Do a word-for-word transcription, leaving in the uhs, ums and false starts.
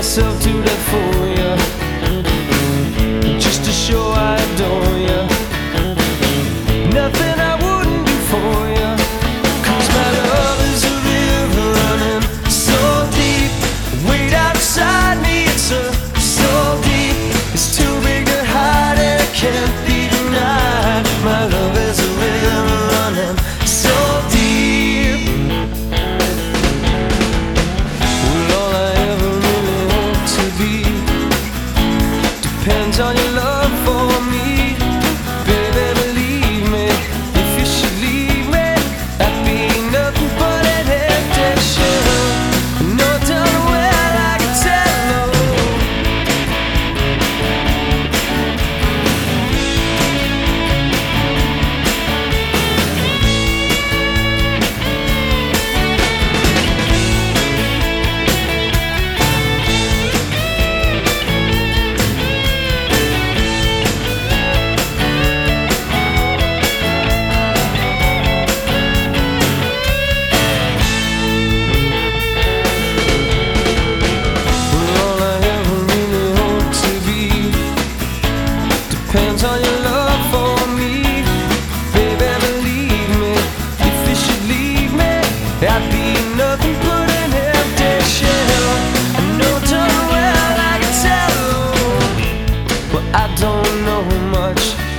myself to death for you, just to show I adore you. Nothing I wouldn't do for you, 'cause my love is a river running so deep, way outside me. It's a so deep, it's too big to hide, and it can't be denied. My love is a river running so deep. Well, all I ever really want to be depends on your love for me. Baby, believe me, if you should leave me, I'd be nothing but an empty shell. No telling where I can tell. Depends on your love for me. Baby, believe me, if you should leave me, I'd be nothing but an empty shell. No telling where I can tell. Well, I don't know much,